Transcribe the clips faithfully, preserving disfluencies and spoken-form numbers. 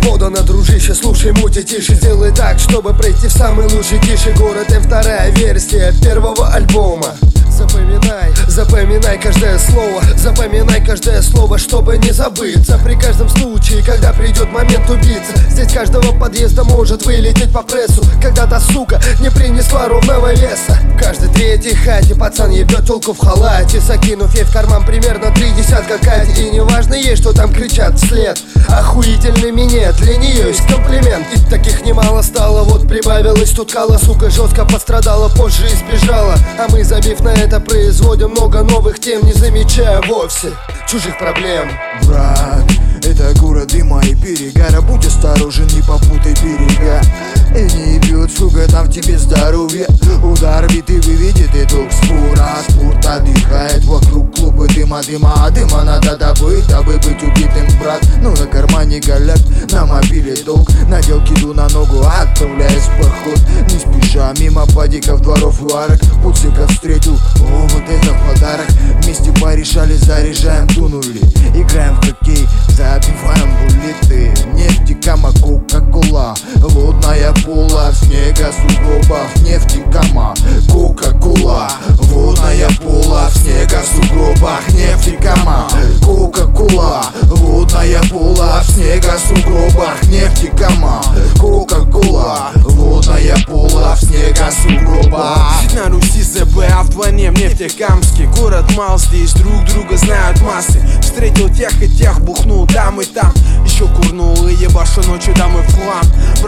подано, дружище, слушай, мути тише. Сделай так, чтобы пройти в самый лучший тише город. И вторая версия первого альбома. Запоминай, запоминай каждое слово, запоминай каждое слово, чтобы не забыться. При каждом случае, когда придет момент убиться, здесь каждого подъезда может вылететь по прессу. Когда-то сука не принесла ровного веса. В каждой третьей хате пацан ебет тёлку в халате, закинув ей в карман примерно три десятка кати. И неважно ей, что там кричат вслед, охуительный минет, для нее есть комплимент. И таких немало стало, вот прибавилось тут кала. Сука жестко пострадала, позже избежала. А мы, забив на это, производим много новых тем, не замечая вовсе чужих проблем. Брат, это город дыма и перегара, будь осторожен, не попутай берега. И не бьет, сука, там в тебе здоровье. Удар биты выведет итог спора. Спорт отдыхает вокруг клуба дыма, дыма. А дыма надо добыть, дабы быть убитым, брат. Ну на кармане голяк, на мобиле долг. Надел киду на ногу, отправляясь в поход. Не спеша, мимо падиков, дворов и арок. Пуцика встретил, о, вот это подарок. Вместе порешали, заряжаем, тунули. Играем в хоккей, забиваем буллеты. Нефтекама, кока-кола, водная пола, в снега, сугробах, нефтекама, кока-кола, водная пола, в снега, сугробах, нефтекама, кока-кола, водная пола, в снега, сугробах, нефтекама, кока-кола, водная пола, в снега, сугробах. На Руси ЗБ, а вдвойне в Нефтекамске. Город мал, здесь друг друга знают массы. Встретил тех и тех, бухнул там и там. Еще курнул и ебашу ночью домой в хлам.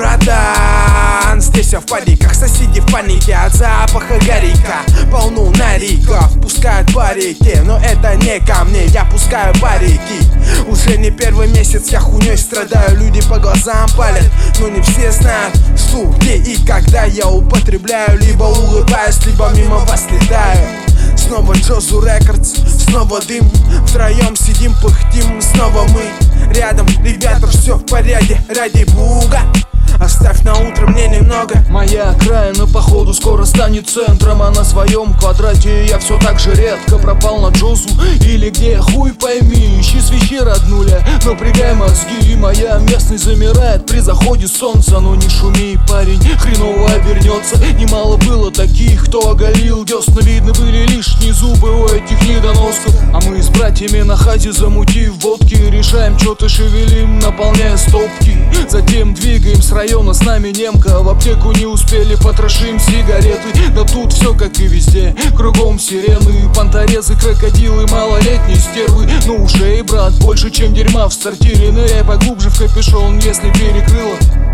Братан, здесь я в падиках, соседи в панике от запаха горика. Полну нариков, пускают по реке, но это не ко мне, я пускаю по реке. Уже не первый месяц я хуйней страдаю, люди по глазам палят, но не все знают, что, где и когда я употребляю. Либо улыбаюсь, либо мимо вас летаю. Снова Джозу Рекордс, снова дым. Втроем сидим, пыхтим, снова мы рядом. Ребята, все в порядке, ради бога. Оставь на утро мне немного. Моя окраина походу скоро станет центром. А на своем квадрате я все так же редко пропал на Джозу. Или где, хуй пойми, ищи свищи роднуля. Напрягай мозги, моя местность замирает при заходе солнца. Но не шуми, парень, хреново обернется. Немало было таких, кто оголил десна. Видно были лишние зубы у этих недоносков. А мы с братьями на хате, замутив водки, решаем, что-то шевелим, наполняя стопки. Затем двигаем с района, с нами немка. В аптеку не успели, потрошим сигареты. Да тут все как и везде, кругом сирены, понторезы, крокодилы, малолетние стервы. Ну ушей, брат, больше чем дерьма в сортире. Ныряй поглубже в капюшон, если перекрыло.